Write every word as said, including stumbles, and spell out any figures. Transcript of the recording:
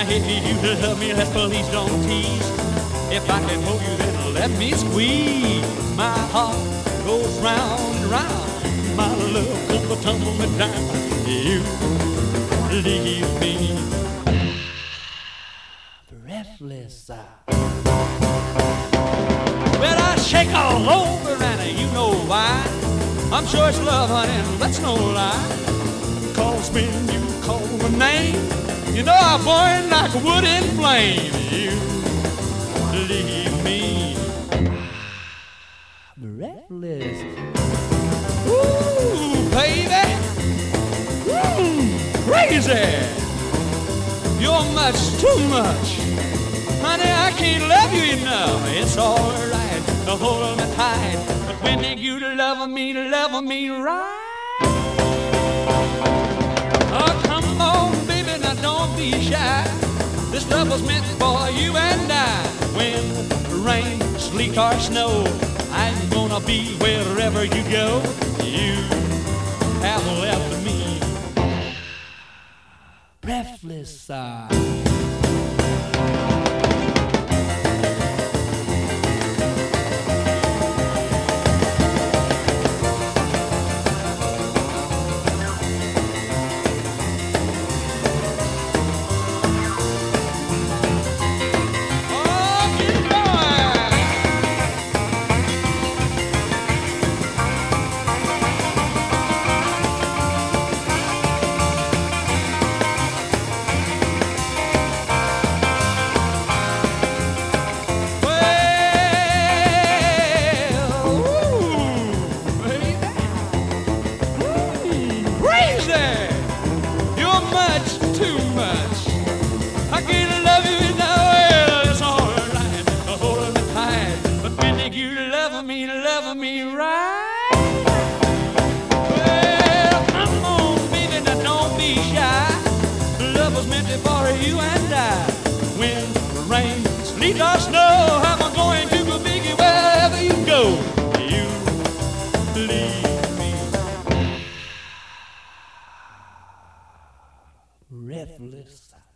if you love me, let's please don't tease. If I can hold you, then let me squeeze. My heart goes round and round. My love comes tumbling down. You leave me breathless. Well, I shake all over, and you know why. I'm sure it's love, honey, and that's no lie. 'Cause when you call my name, you know I burn like a wood in flame. You leave me breathless. Ooh, baby, ooh, crazy. You're much too much, honey. I can't love you enough. It's all right to hold me tight, but when you love me, love me right. Oh, come on, baby, now don't be shy. This love was meant for you and I. When rain, sleet, or snow, I'm gonna be wherever you go. You have left me breathless. Uh. Too much. I can't love you now. Well, it's all right to hold me tight, but when you love me, love me right. Well, come on, baby, now don't be shy. Love was meant for you and I. When rain, sleet, or snow, I'm going to go biggie wherever you go. You leave me breathless.